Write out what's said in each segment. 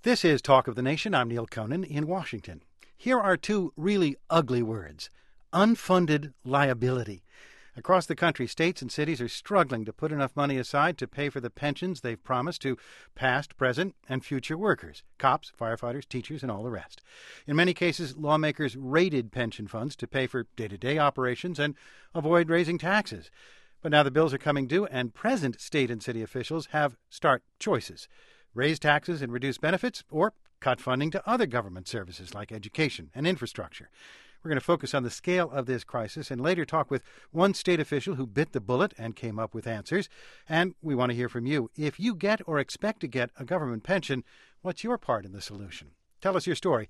This is Talk of the Nation. I'm Neil Conan in Washington. Here are two really ugly words: unfunded liability. Across the country, states and cities are struggling to put enough money aside to pay for the pensions they've promised to past, present, and future workers, cops, firefighters, teachers, and all the rest. In many cases, lawmakers raided pension funds to pay for day-to-day operations and avoid raising taxes. But now the bills are coming due, and present state and city officials have stark choices: raise taxes and reduce benefits, or cut funding to other government services like education and infrastructure. We're going to focus on the scale of this crisis and later talk with one state official who bit the bullet and came up with answers. And we want to hear from you. If you get or expect to get a government pension, what's your part in the solution? Tell us your story.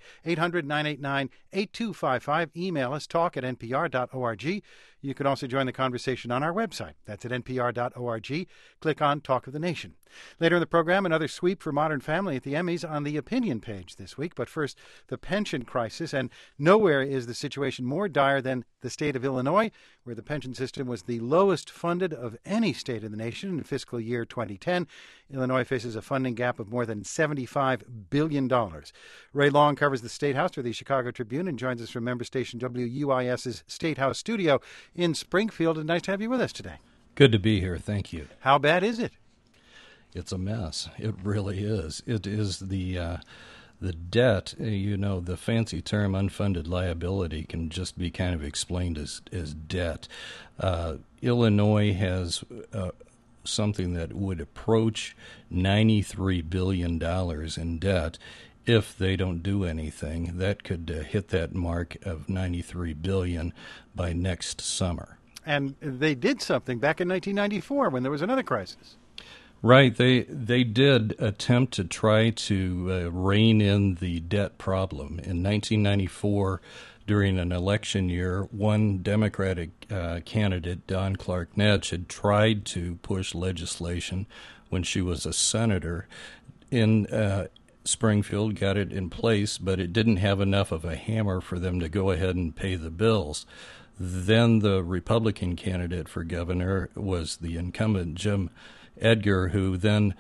800-989-8255. Email us, talk@npr.org. You can also join the conversation on our website. That's at npr.org. Click on Talk of the Nation. Later in the program, another sweep for Modern Family at the Emmys on the opinion page this week. But first, the pension crisis. And nowhere is the situation more dire than the state of Illinois, where the pension system was the lowest funded of any state in the nation in fiscal year 2010. Illinois faces a funding gap of more than $75 billion. Ray Long covers the State House for the Chicago Tribune and joins us from member station WUIS's State House studio in Springfield. And nice to have you with us today. Good to be here. Thank you. How bad is it? It's a mess. It really is. It is the debt. The fancy term unfunded liability can just be kind of explained as debt. Illinois has something that would approach $93 billion in debt. If they don't do anything, that could hit that mark of $93 billion by next summer. And they did something back in 1994 when there was another crisis. Right. They did attempt to try to rein in the debt problem. In 1994, during an election year, one Democratic candidate, Dawn Clark Netsch, had tried to push legislation when she was a senator in Springfield, got it in place, but it didn't have enough of a hammer for them to go ahead and pay the bills. Then the Republican candidate for governor was the incumbent Jim Edgar, who then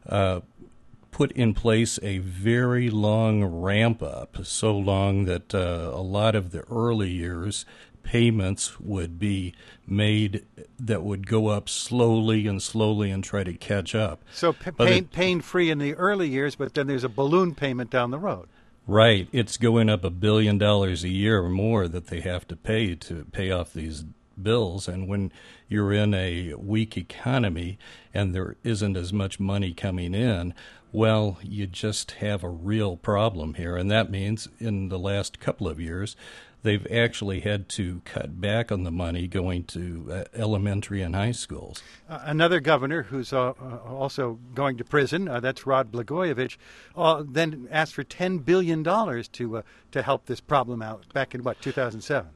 put in place a very long ramp up, so long that a lot of the early years payments would be made that would go up slowly and try to catch up. So pain-free in the early years, but then there's a balloon payment down the road. Right. It's going up $1 billion a year or more that they have to pay off these bills. And when you're in a weak economy and there isn't as much money coming in, well, you just have a real problem here. And that means in the last couple of years, they've actually had to cut back on the money going to elementary and high schools. Another governor who's also going to prison, that's Rod Blagojevich, then asked for $10 billion to help this problem out back in, 2007?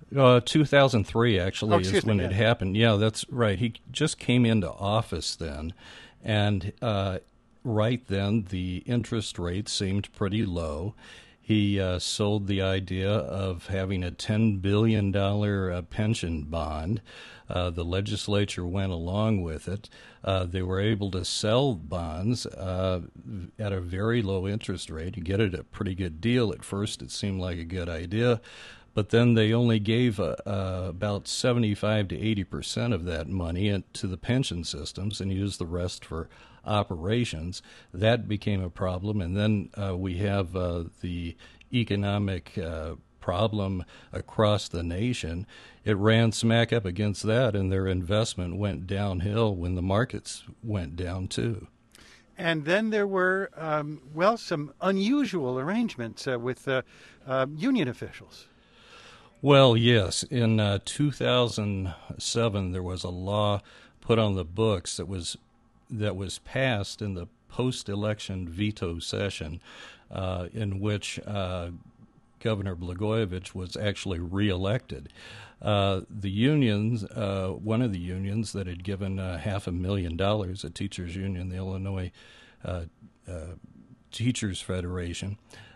2003, actually, is when it happened. Yeah, that's right. He just came into office then, and right then the interest rate seemed pretty low. He sold the idea of having a $10 billion pension bond. The legislature went along with it. They were able to sell bonds at a very low interest rate. You get it at a pretty good deal. At first, it seemed like a good idea. But then they only gave about 75 to 80% of that money to the pension systems and used the rest for operations. That became a problem. And then we have the economic problem across the nation. It ran smack up against that, and their investment went downhill when the markets went down, too. And then there were, some unusual arrangements with union officials. Well, yes. In 2007, there was a law put on the books that was passed in the post-election veto session, in which Governor Blagojevich was actually reelected. The unions, one of the unions that had given $500,000, a teachers union, the Illinois Teachers Federation,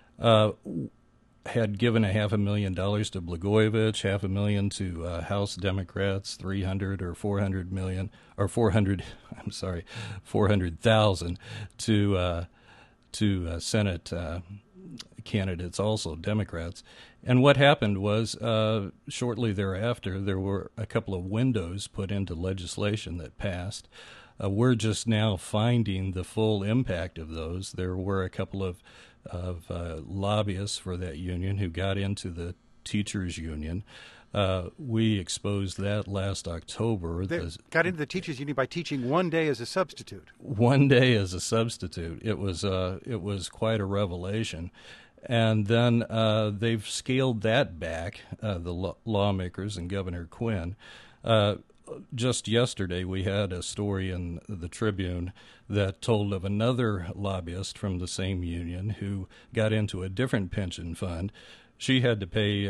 had given $500,000 to Blagojevich, $500,000 to House Democrats, 300 or 400 million, or 400. I'm sorry, 400,000 two Senate candidates, also Democrats. And what happened was shortly thereafter, there were a couple of windows put into legislation that passed. We're just now finding the full impact of those. There were a couple of lobbyists for that union who got into the teachers union. We exposed that last October. They got into the teachers union by teaching one day as a substitute. One day as a substitute. It was quite a revelation. And then they've scaled that back, the lawmakers and Governor Quinn. Just yesterday, we had a story in the Tribune that told of another lobbyist from the same union who got into a different pension fund. She had to pay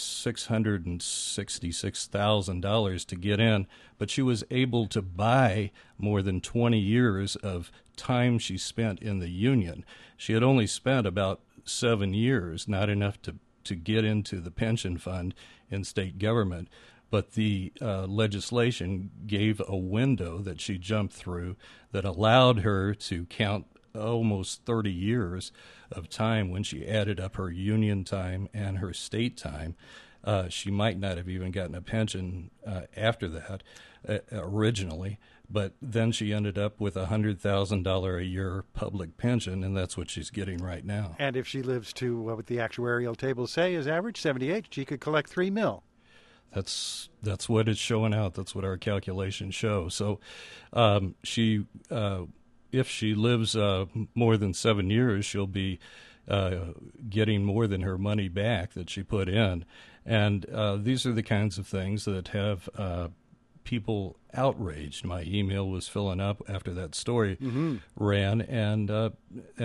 $666,000 to get in, but she was able to buy more than 20 years of time she spent in the union. She had only spent about 7 years, not enough to get into the pension fund in state government. But the legislation gave a window that she jumped through that allowed her to count almost 30 years of time when she added up her union time and her state time. She might not have even gotten a pension after that originally, but then she ended up with a $100,000 a year public pension, and that's what she's getting right now. And if she lives to what the actuarial tables say is average, 78, she could collect $3 million. That's what it's showing out. That's what our calculations show. So she, if she lives more than 7 years, she'll be getting more than her money back that she put in. And these are the kinds of things that have people outraged. My email was filling up after that story ran, and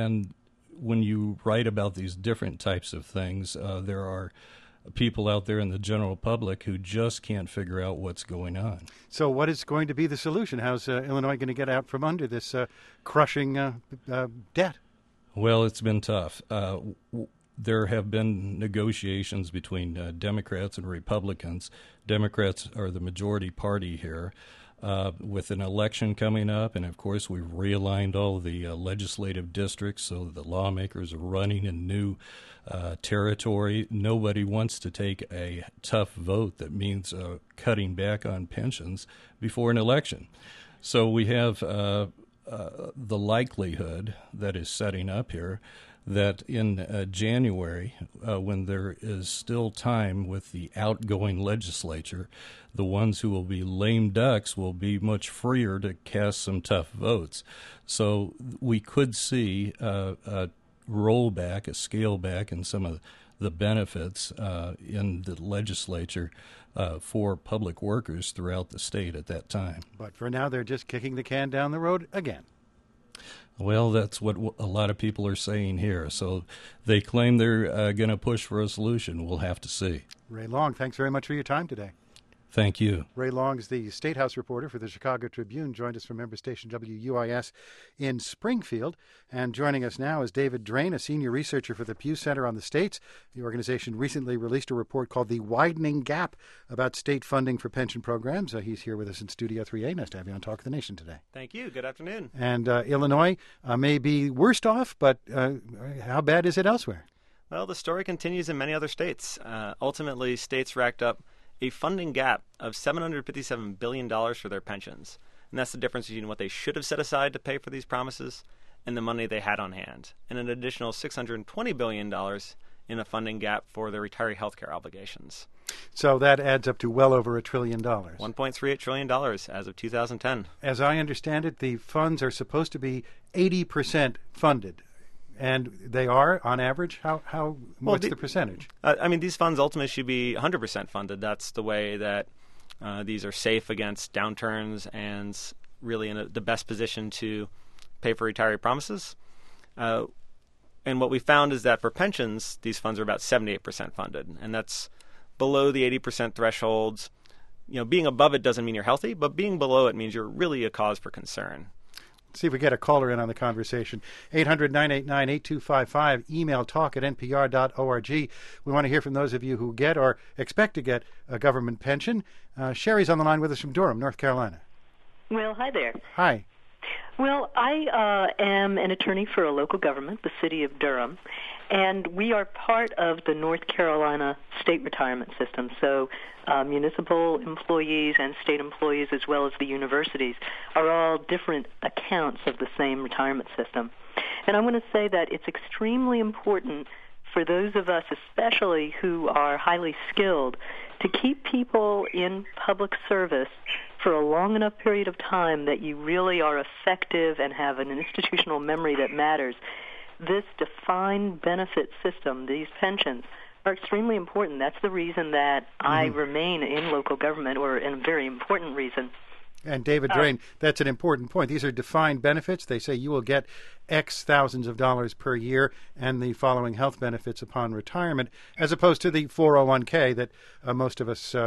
when you write about these different types of things, there are people out there in the general public who just can't figure out what's going on. So what is going to be the solution? How's Illinois going to get out from under this crushing debt? Well, it's been tough. There have been negotiations between Democrats and Republicans. Democrats are the majority party here. With an election coming up, and of course we've realigned all the legislative districts so that the lawmakers are running in new territory. Nobody wants to take a tough vote that means cutting back on pensions before an election. So we have the likelihood that is setting up here that in January, when there is still time with the outgoing legislature, the ones who will be lame ducks will be much freer to cast some tough votes. So we could see a rollback, a scale back in some of the benefits in the legislature for public workers throughout the state at that time. But for now, they're just kicking the can down the road again. Well, that's what a lot of people are saying here. So they claim they're going to push for a solution. We'll have to see. Ray Long, thanks very much for your time today. Thank you. Ray Long is the State House reporter for the Chicago Tribune, joined us from member station WUIS in Springfield. And joining us now is David Drain, a senior researcher for the Pew Center on the States. The organization recently released a report called The Widening Gap about state funding for pension programs. He's here with us in Studio 3A. Nice to have you on Talk of the Nation today. Thank you. Good afternoon. And Illinois may be worst off, but how bad is it elsewhere? Well, the story continues in many other states. Ultimately, states racked up a funding gap of $757 billion for their pensions. And that's the difference between what they should have set aside to pay for these promises and the money they had on hand. And an additional $620 billion in a funding gap for their retiree health care obligations. So that adds up to well over $1 trillion. $1.38 trillion as of 2010. As I understand it, the funds are supposed to be 80% funded. And they are, on average? What's the percentage? These funds ultimately should be 100% funded. That's the way that these are safe against downturns and really in the best position to pay for retiree promises. And what we found is that for pensions, these funds are about 78% funded. And that's below the 80% thresholds. Being above it doesn't mean you're healthy, but being below it means you're really a cause for concern. See if we get a caller in on the conversation. 800-989-8255. Email talk@npr.org. We want to hear from those of you who get or expect to get a government pension. Sherry's on the line with us from Durham, North Carolina. Well, hi there. Hi. Well, I am an attorney for a local government, the city of Durham, and we are part of the North Carolina state retirement system. So municipal employees and state employees, as well as the universities, are all different accounts of the same retirement system. And I want to say that it's extremely important for those of us, especially who are highly skilled, to keep people in public service for a long enough period of time that you really are effective and have an institutional memory that matters. This defined benefit system, these pensions, are extremely important. That's the reason that I remain in local government, or a very important reason. And David Drain, that's an important point. These are defined benefits. They say you will get X thousands of dollars per year and the following health benefits upon retirement, as opposed to the 401k that most of us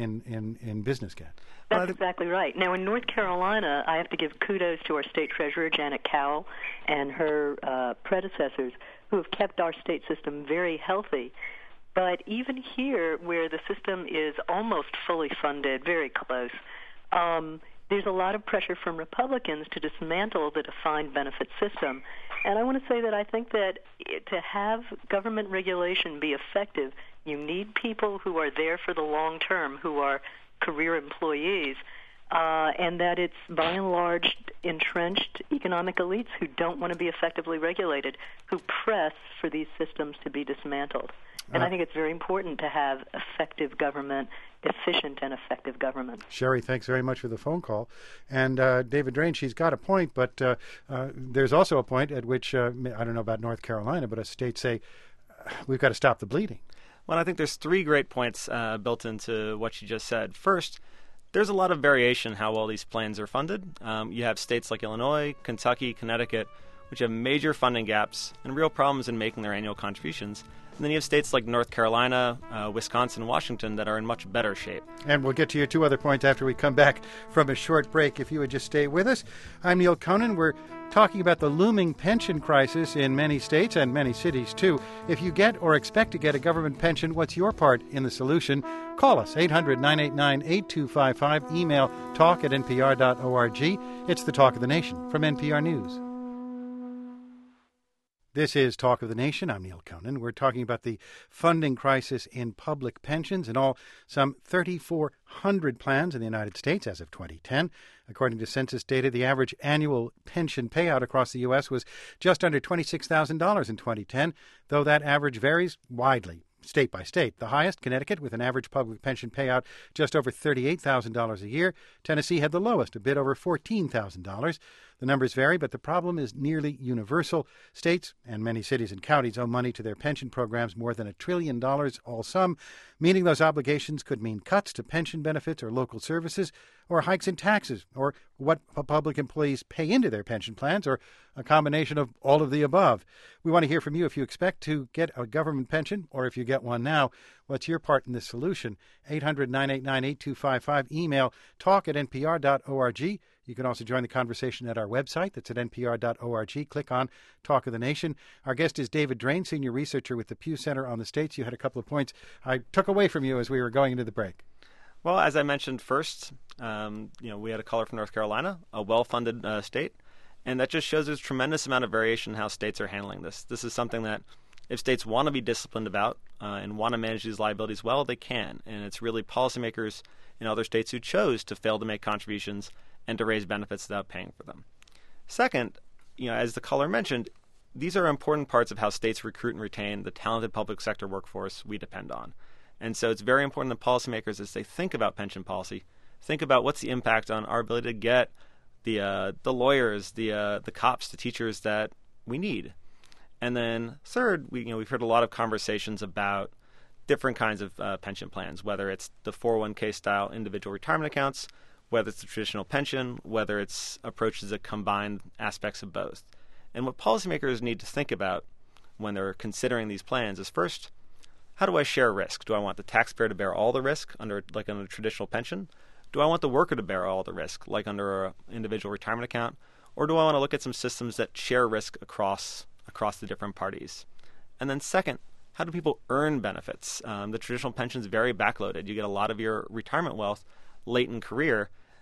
in business get. That's exactly right. Now, in North Carolina, I have to give kudos to our state treasurer, Janet Cowell, and her predecessors, who have kept our state system very healthy. But even here, where the system is almost fully funded, very close, there's a lot of pressure from Republicans to dismantle the defined benefit system. And I want to say that I think that to have government regulation be effective, you need people who are there for the long term, who are career employees, and that it's by and large entrenched economic elites who don't want to be effectively regulated, who press for these systems to be dismantled. And I think it's very important to have effective government, efficient and effective government. Sherry, thanks very much for the phone call. And David Drain, she's got a point, but there's also a point at which, I don't know about North Carolina, but a state say, we've got to stop the bleeding. Well, I think there's three great points built into what you just said. First, there's a lot of variation how well these plans are funded. You have states like Illinois, Kentucky, Connecticut, which have major funding gaps and real problems in making their annual contributions. And then you have states like North Carolina, Wisconsin, and Washington that are in much better shape. And we'll get to your two other points after we come back from a short break. If you would just stay with us. I'm Neil Conan. We're talking about the looming pension crisis in many states and many cities, too. If you get or expect to get a government pension, what's your part in the solution? Call us, 800-989-8255. Email talk@npr.org. It's the Talk of the Nation from NPR News. This is Talk of the Nation. I'm Neil Conan. We're talking about the funding crisis in public pensions. In all, some 3,400 plans in the United States as of 2010. According to census data, the average annual pension payout across the U.S. was just under $26,000 in 2010, though that average varies widely, state by state. The highest, Connecticut, with an average public pension payout just over $38,000 a year. Tennessee had the lowest, a bit over $14,000. The numbers vary, but the problem is nearly universal. States and many cities and counties owe money to their pension programs, more than $1 trillion all sum, meaning those obligations could mean cuts to pension benefits or local services, or hikes in taxes, or what public employees pay into their pension plans, or a combination of all of the above. We want to hear from you if you expect to get a government pension, or if you get one now. What's your part in this solution? 800-989-8255. Email talk@npr.org. You can also join the conversation at our website. That's at npr.org. Click on Talk of the Nation. Our guest is David Drain, senior researcher with the Pew Center on the States. You had a couple of points I took away from you as we were going into the break. Well, as I mentioned first, we had a caller from North Carolina, a well-funded state, and that just shows there's a tremendous amount of variation in how states are handling this. This is something that if states want to be disciplined about and want to manage these liabilities well, they can. And it's really policymakers in other states who chose to fail to make contributions and to raise benefits without paying for them. Second, as the caller mentioned, these are important parts of how states recruit and retain the talented public sector workforce we depend on. And so it's very important that policymakers, as they think about pension policy, think about what's the impact on our ability to get the lawyers, the cops, the teachers that we need. And then third, we've heard a lot of conversations about different kinds of pension plans, whether it's the 401k style individual retirement accounts, whether it's a traditional pension, whether it's approaches that combine aspects of both. And what policymakers need to think about when they're considering these plans is first, how do I share risk? Do I want the taxpayer to bear all the risk under a traditional pension? Do I want the worker to bear all the risk, like under an individual retirement account? Or do I want to look at some systems that share risk across the different parties? And then second, how do people earn benefits? The traditional pension is very backloaded. You get a lot of your retirement wealth late in career.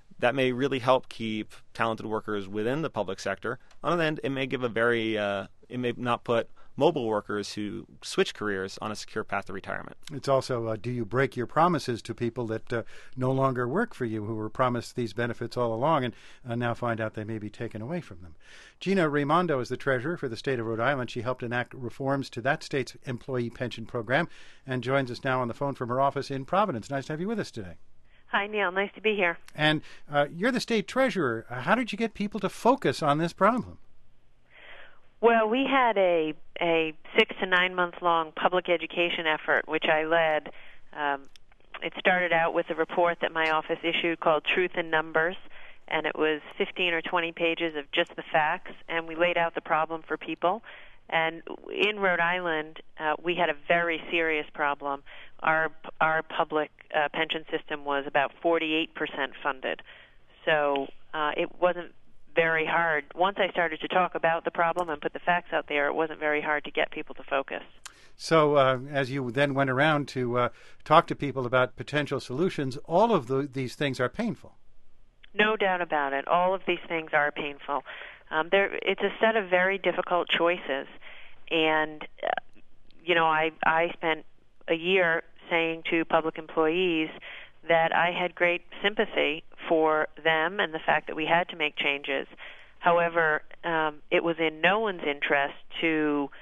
that may really help keep talented workers within the public sector. On the other hand, it may give it may not put mobile workers who switch careers on a secure path to retirement. It's also, do you break your promises to people that no longer work for you, who were promised these benefits all along and now find out they may be taken away from them? Gina Raimondo is the treasurer for the state of Rhode Island. She helped enact reforms to that state's employee pension program and joins us now on the phone from her office in Providence. Nice to have you with us today. Hi, Neil. Nice to be here. And you're the state treasurer. How did you get people to focus on this problem? Well, we had a 6 to 9 month long public education effort, which I led. It started out with a report that my office issued called Truth in Numbers, and it was 15 or 20 pages of just the facts, and we laid out the problem for people. And in Rhode Island, we had a very serious problem. Our public pension system was about 48% funded, so it wasn't very hard. Once I started to talk about the problem and put the facts out there, it wasn't very hard to get people to focus. So as you then went around to talk to people about potential solutions, all of these things are painful. No doubt about it. All of these things are painful. It's a set of very difficult choices. And, I spent a year saying to public employees that I had great sympathy for them and the fact that we had to make changes. However, it was in no one's interest to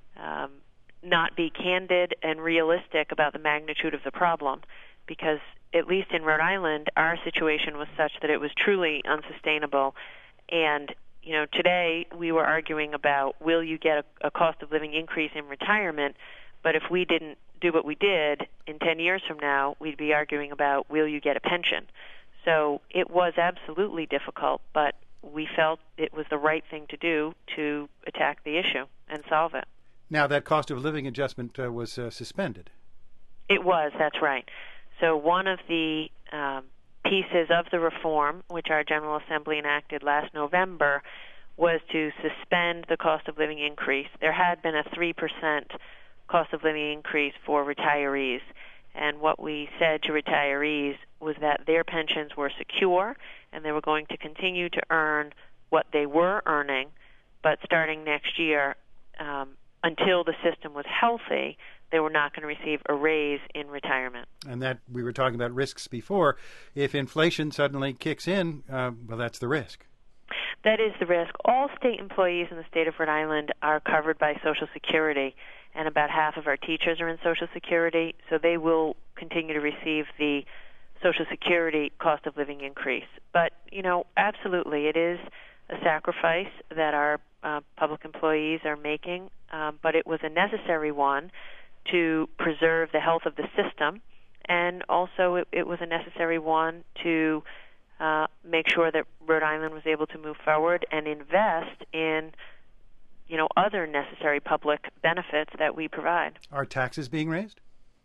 not be candid and realistic about the magnitude of the problem, because at least in Rhode Island, our situation was such that it was truly unsustainable. And today we were arguing about, will you get a cost of living increase in retirement? But if we didn't do what we did, in 10 years from now, we'd be arguing about, will you get a pension? So it was absolutely difficult, but we felt it was the right thing to do to attack the issue and solve it. Now, that cost of living adjustment was suspended. It was, that's right. So one of the pieces of the reform, which our General Assembly enacted last November, was to suspend the cost of living increase. There had been a 3% cost of living increase for retirees, and what we said to retirees was that their pensions were secure and they were going to continue to earn what they were earning, but starting next year, until the system was healthy, they were not going to receive a raise in retirement. And that, we were talking about risks before. If inflation suddenly kicks in, well, that's the risk. That is the risk. All state employees in the state of Rhode Island are covered by Social Security, and about half of our teachers are in Social Security, so they will continue to receive the Social Security cost of living increase. But, absolutely, it is a sacrifice that our public employees are making, but it was a necessary one to preserve the health of the system, and also it was a necessary one to make sure that Rhode Island was able to move forward and invest in, other necessary public benefits that we provide. Are taxes being raised?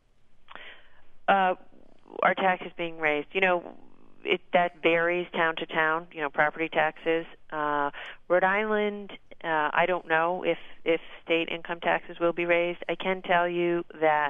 Are taxes being raised? That varies town to town. Property taxes. Rhode Island, I don't know if state income taxes will be raised. I can tell you that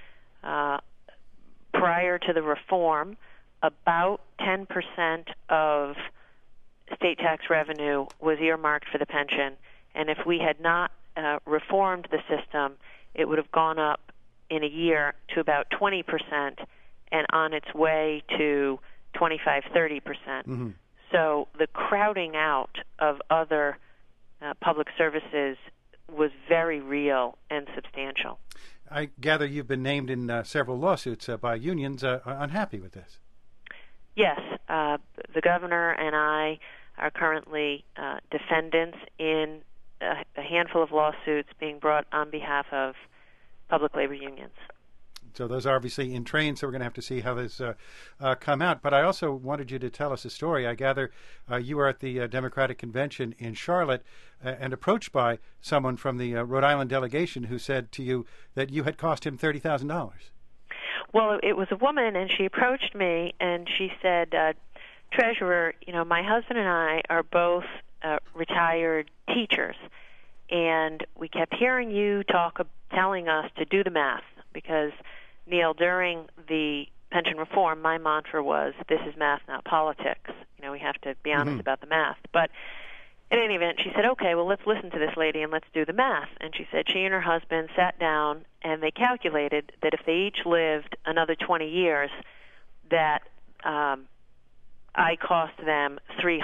prior to the reform, about 10% of state tax revenue was earmarked for the pension, and if we had not reformed the system, it would have gone up in a year to about 20% and on its way to 25-30%. Mm-hmm. So the crowding out of other public services was very real and substantial. I gather you've been named in several lawsuits by unions unhappy with this. Yes. The governor and I are currently defendants in a handful of lawsuits being brought on behalf of public labor unions. So those are obviously in train, so we're going to have to see how this come out. But I also wanted you to tell us a story. I gather you were at the Democratic Convention in Charlotte and approached by someone from the Rhode Island delegation who said to you that you had cost him $30,000. Well, it was a woman, and she approached me, and she said, Treasurer, my husband and I are both retired teachers, and we kept hearing you telling us to do the math, because, Neil, during the pension reform, my mantra was, this is math, not politics. You know, we have to be honest about the math. But in any event, she said, okay, well, let's listen to this lady and let's do the math. And she said she and her husband sat down and they calculated that if they each lived another 20 years, that I cost them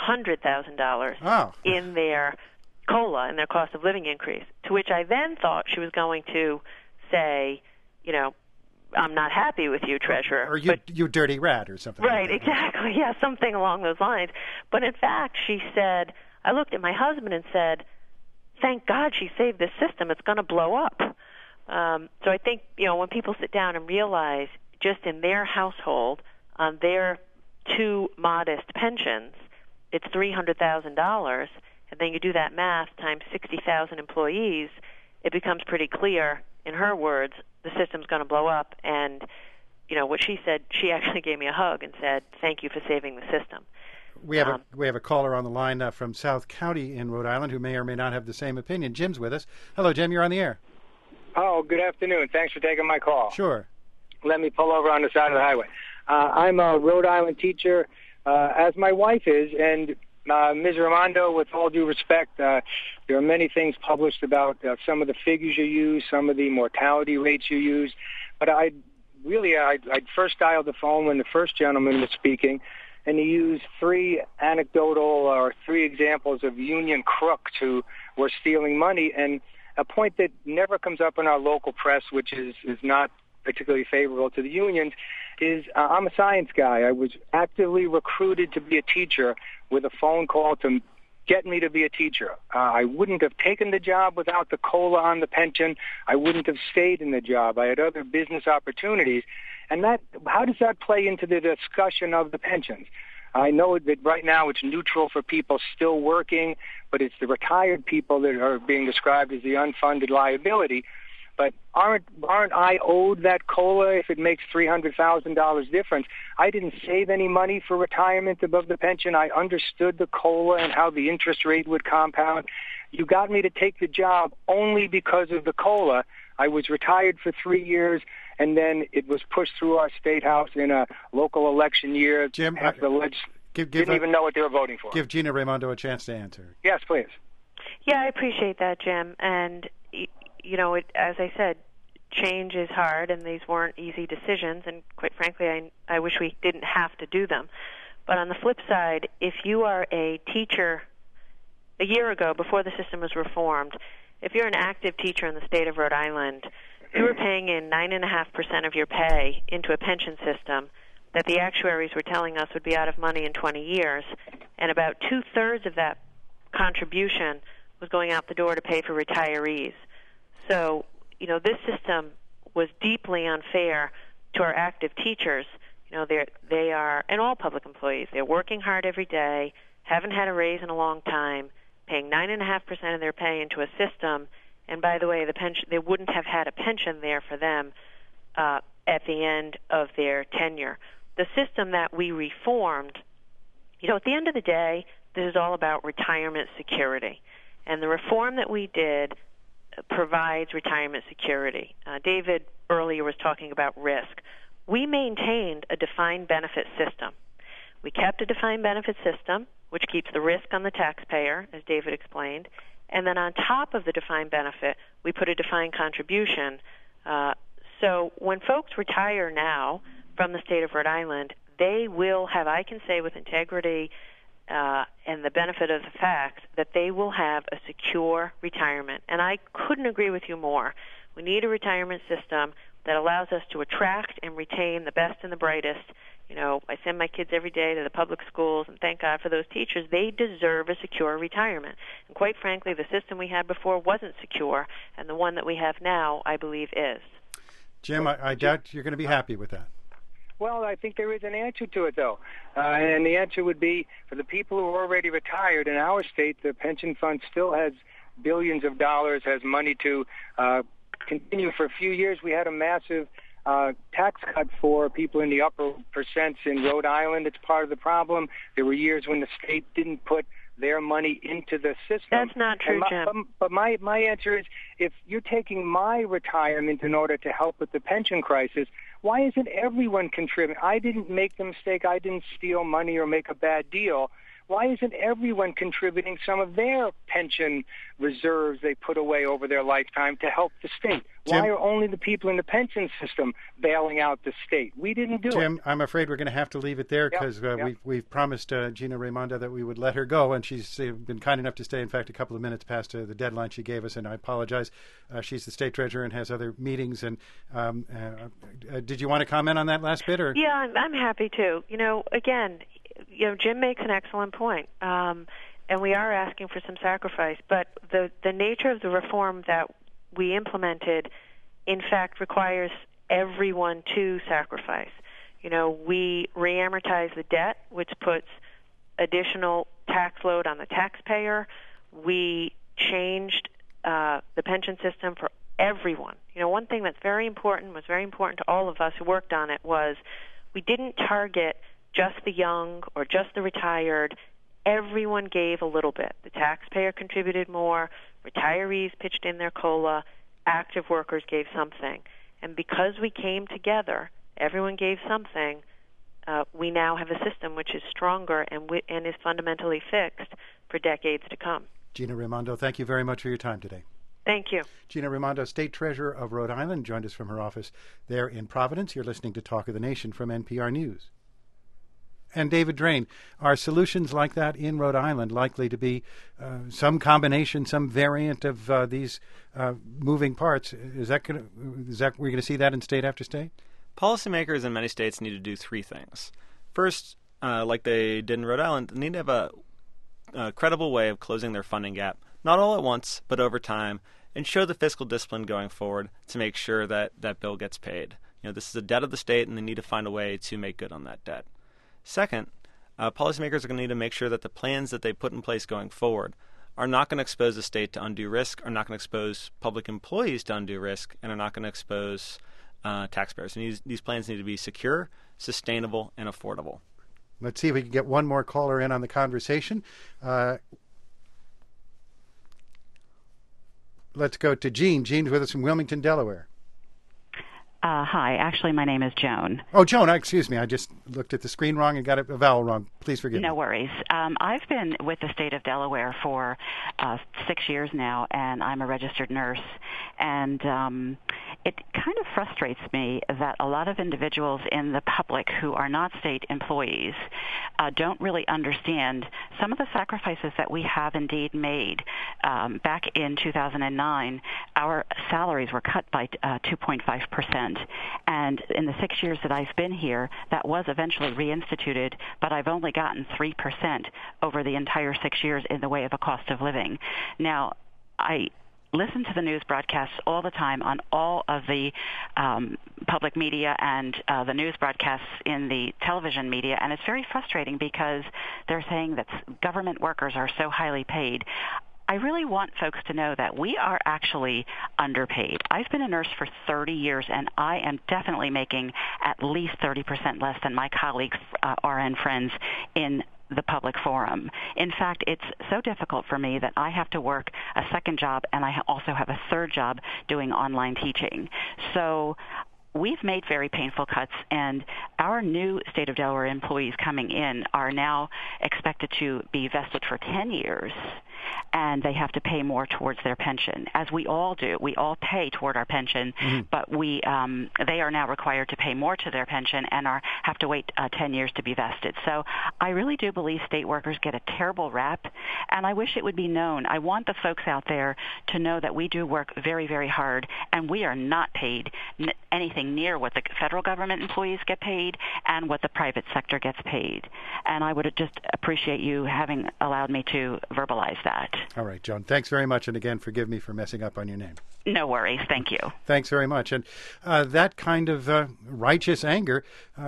$300,000 in their COLA, in their cost of living increase, to which I then thought she was going to say, you know, I'm not happy with you, Treasurer. Or you dirty rat or something. Right, like that. Exactly. Yeah, something along those lines. But in fact, she said, I looked at my husband and said, thank God she saved this system. It's going to blow up. So I think, you know, when people sit down and realize just in their household, on their two modest pensions, it's $300,000, and then you do that math times 60,000 employees, it becomes pretty clear, in her words, the system's going to blow up. And, you know, what she said, she actually gave me a hug and said, thank you for saving the system. We have a caller on the line from South County in Rhode Island who may or may not have the same opinion. Jim's with us. Hello, Jim. You're on the air. Oh, good afternoon. Thanks for taking my call. Sure. Let me pull over on the side of the highway. I'm a Rhode Island teacher, as my wife is, and Ms. Raimondo, with all due respect, there are many things published about some of the figures you use, some of the mortality rates you use, but I'd first dialed the phone when the first gentleman was speaking, and he used three examples of union crooks who were stealing money, and a point that never comes up in our local press, which is not particularly favorable to the unions, is I'm a science guy. I was actively recruited to be a teacher with a phone call to get me to be a teacher. I wouldn't have taken the job without the COLA on the pension. I wouldn't have stayed in the job. I had other business opportunities. And how does that play into the discussion of the pensions? I know that right now it's neutral for people still working, but it's the retired people that are being described as the unfunded liability. But aren't I owed that COLA if it makes $300,000 difference? I didn't save any money for retirement above the pension. I understood the COLA and how the interest rate would compound. You got me to take the job only because of the COLA. I was retired for 3 years, and then it was pushed through our state house in a local election year. Jim, didn't even know what they were voting for. Give Gina Raimondo a chance to answer. Yes, please. Yeah, I appreciate that, Jim. And you know, as I said, change is hard, and these weren't easy decisions, and quite frankly, I wish we didn't have to do them. But on the flip side, if you are a teacher a year ago, before the system was reformed, if you're an active teacher in the state of Rhode Island, you were paying in 9.5% of your pay into a pension system that the actuaries were telling us would be out of money in 20 years, and about two-thirds of that contribution was going out the door to pay for retirees. So, you know, this system was deeply unfair to our active teachers. You know, they are, and all public employees, they're working hard every day, haven't had a raise in a long time, paying 9.5% of their pay into a system, and by the way, the pension, they wouldn't have had a pension there for them at the end of their tenure. The system that we reformed, you know, at the end of the day, this is all about retirement security. And the reform that we did provides retirement security. David earlier was talking about risk. We maintained a defined benefit system. We kept a defined benefit system, which keeps the risk on the taxpayer, as David explained, and then on top of the defined benefit, we put a defined contribution. So when folks retire now from the state of Rhode Island, they will have, I can say with integrity and the benefit of the fact, that they will have a secure retirement. And I couldn't agree with you more. We need a retirement system that allows us to attract and retain the best and the brightest. You know, I send my kids every day to the public schools, and thank God for those teachers. They deserve a secure retirement. And quite frankly, the system we had before wasn't secure, and the one that we have now, I believe, is. Jim, I doubt you're going to be happy with that. Well, I think there is an answer to it, though. And the answer would be, for the people who are already retired, in our state, the pension fund still has billions of dollars, has money to continue. For a few years, we had a massive tax cut for people in the upper percents in Rhode Island. It's part of the problem. There were years when the state didn't put their money into the system. That's not true, Jim. But my answer is, if you're taking my retirement in order to help with the pension crisis, why isn't everyone contributing? I didn't make the mistake. I didn't steal money or make a bad deal. Why isn't everyone contributing some of their pension reserves they put away over their lifetime to help the state? Jim, why are only the people in the pension system bailing out the state? We didn't do it. Jim, I'm afraid we're going to have to leave it there because we've promised Gina Raimondo that we would let her go, and she's been kind enough to stay, in fact, a couple of minutes past the deadline she gave us, and I apologize. She's the state treasurer and has other meetings. And did you want to comment on that last bit? Or? Yeah, I'm happy to. Again, Jim makes an excellent point, and we are asking for some sacrifice. But the nature of the reform that we implemented, in fact, requires everyone to sacrifice. We re-amortize the debt, which puts additional tax load on the taxpayer. We changed the pension system for everyone. One thing that's very important, was very important to all of us who worked on it, was we didn't target just the young or just the retired. Everyone gave a little bit. The taxpayer contributed more, retirees pitched in their COLA, active workers gave something. And because we came together, everyone gave something, we now have a system which is stronger and is fundamentally fixed for decades to come. Gina Raimondo, thank you very much for your time today. Thank you. Gina Raimondo, State Treasurer of Rhode Island, joined us from her office there in Providence. You're listening to Talk of the Nation from NPR News. And David Drain, are solutions like that in Rhode Island likely to be some combination, some variant of these moving parts? Is that we're going to see that in state after state? Policymakers in many states need to do three things. First, like they did in Rhode Island, they need to have a credible way of closing their funding gap, not all at once, but over time, and show the fiscal discipline going forward to make sure that that bill gets paid. This is a debt of the state, and they need to find a way to make good on that debt. Second, policymakers are going to need to make sure that the plans that they put in place going forward are not going to expose the state to undue risk, are not going to expose public employees to undue risk, and are not going to expose taxpayers. And these plans need to be secure, sustainable, and affordable. Let's see if we can get one more caller in on the conversation. Let's go to Jean. Jean's with us from Wilmington, Delaware. Hi. Actually, my name is Joan. Oh, Joan, excuse me. I just looked at the screen wrong and got a vowel wrong. Please forgive me. No worries. I've been with the state of Delaware for 6 years now, and I'm a registered nurse. And it kind of frustrates me that a lot of individuals in the public who are not state employees don't really understand some of the sacrifices that we have indeed made. Back in 2009, our salaries were cut by 2.5%. And in the 6 years that I've been here, that was eventually reinstituted, but I've only gotten 3% over the entire 6 years in the way of a cost of living. Now, I listen to the news broadcasts all the time on all of the public media and the news broadcasts in the television media, and it's very frustrating because they're saying that government workers are so highly paid. I really want folks to know that we are actually underpaid. I've been a nurse for 30 years, and I am definitely making at least 30% less than my colleagues, RN friends, in the public forum. In fact, it's so difficult for me that I have to work a second job, and I also have a third job doing online teaching. So we've made very painful cuts, and our new state of Delaware employees coming in are now expected to be vested for 10 years, and they have to pay more towards their pension, as we all do. We all pay toward our pension, but they are now required to pay more to their pension and have to wait 10 years to be vested. So I really do believe state workers get a terrible rap, and I wish it would be known. I want the folks out there to know that we do work very, very hard, and we are not paid anything near what the federal government employees get paid and what the private sector gets paid. And I would just appreciate you having allowed me to verbalize that. All right, Joan. Thanks very much. And again, forgive me for messing up on your name. No worries. Thank you. Thanks very much. And that kind of righteous anger,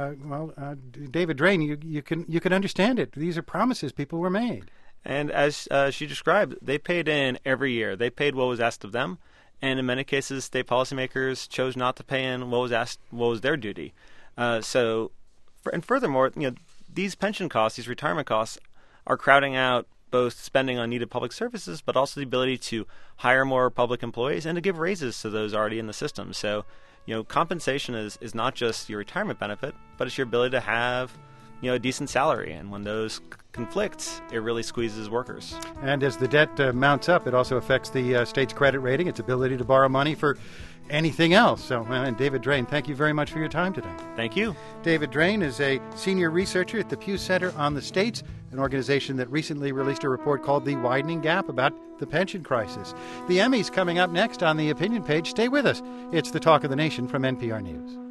David Drain, you can understand it. These are promises people were made. And as she described, they paid in every year. They paid what was asked of them. And in many cases, state policymakers chose not to pay in what was their duty. Furthermore, these pension costs, these retirement costs, are crowding out both spending on needed public services, but also the ability to hire more public employees and to give raises to those already in the system. So, compensation is not just your retirement benefit, but it's your ability to have, a decent salary. And when those conflict, it really squeezes workers. And as the debt mounts up, it also affects the state's credit rating, its ability to borrow money for anything else. So, and David Drain, thank you very much for your time today. Thank you. David Drain is a senior researcher at the Pew Center on the States, an organization that recently released a report called The Widening Gap about the pension crisis. The Emmys coming up next on the Opinion Page. Stay with us. It's the Talk of the Nation from NPR News.